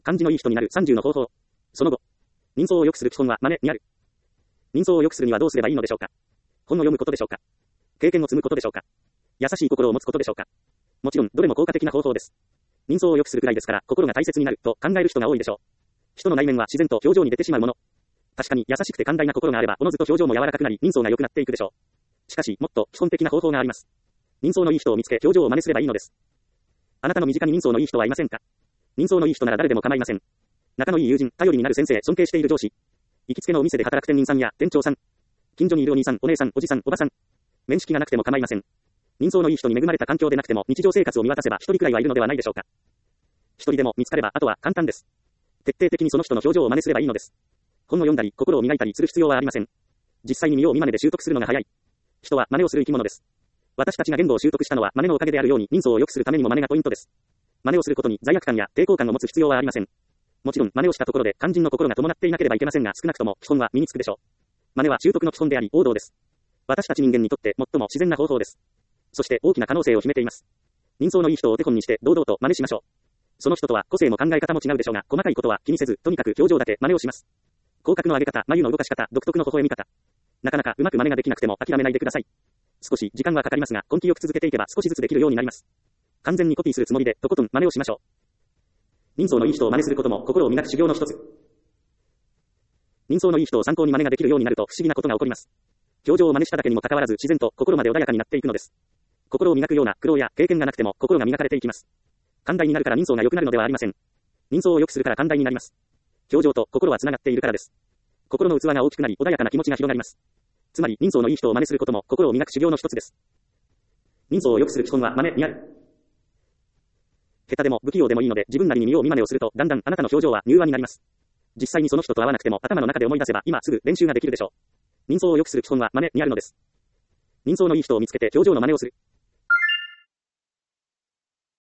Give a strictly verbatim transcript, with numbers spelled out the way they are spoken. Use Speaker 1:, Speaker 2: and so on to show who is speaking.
Speaker 1: 感じのいい人になるさんじゅうの方法。その後、人相を良くする基本は真似にある。人相を良くするにはどうすればいいのでしょうか。本を読むことでしょうか。経験を積むことでしょうか。優しい心を持つことでしょうか。もちろん、どれも効果的な方法です。人相を良くするくらいですから、心が大切になると考える人が多いでしょう。人の内面は自然と表情に出てしまうもの。確かに優しくて寛大な心があれば、おのずと表情も柔らかくなり、人相が良くなっていくでしょう。しかし、もっと基本的な方法があります。人相のいい人を見つけ、表情を真似すればいいのです。あなたの身近に人相のいい人はいませんか。人相のいい人なら誰でも構いません。仲のいい友人、頼りになる先生、尊敬している上司。行きつけのお店で働く店員さんや店長さん。近所にいるお兄さん、お姉さん、おじさん、おばさん。面識がなくても構いません。人相のいい人に恵まれた環境でなくても日常生活を見渡せば一人くらいはいるのではないでしょうか。一人でも見つかればあとは簡単です。徹底的にその人の表情を真似すればいいのです。本を読んだり、心を磨いたりする必要はありません。実際に見よう見真似で習得するのが早い。人は真似をする生き物です。私たちが言語を習得したのは真似のおかげであるように、人相を良くするためにも真似がポイントです。真似をすることに罪悪感や抵抗感を持つ必要はありません。もちろん真似をしたところで肝心の心が伴っていなければいけませんが、少なくとも基本は身につくでしょう。真似は習得の基本であり王道です。私たち人間にとって最も自然な方法です。そして大きな可能性を秘めています。人相のいい人をお手本にして堂々と真似しましょう。その人とは個性も考え方も違うでしょうが、細かいことは気にせず、とにかく表情だけ真似をします。口角の上げ方、眉の動かし方、独特の微笑み方。なかなかうまく真似ができなくても諦めないでください。少し時間はかかりますが、根気よく続けていけば少しずつできるようになります。完全にコピーするつもりでとことん真似をしましょう。人相のいい人を真似することも心を磨く修行の一つ。人相のいい人を参考に真似ができるようになると不思議なことが起こります。表情を真似しただけにもかかわらず自然と心まで穏やかになっていくのです。心を磨くような苦労や経験がなくても心が磨かれていきます。寛大になるから人相が良くなるのではありません。人相を良くするから寛大になります。表情と心はつながっているからです。心の器が大きくなり穏やかな気持ちが広がります。つまり人相のいい人を真似することも心を磨く修行の一つです。人相を良くする基本は真似にある。下手でも不器用でもいいので自分なりに見よう見真似をするとだんだんあなたの表情は柔和になります。実際にその人と会わなくても頭の中で思い出せば今すぐ練習ができるでしょう。人相を良くする基本は真似にあるのです。人相のいい人を見つけて表情の真似をする。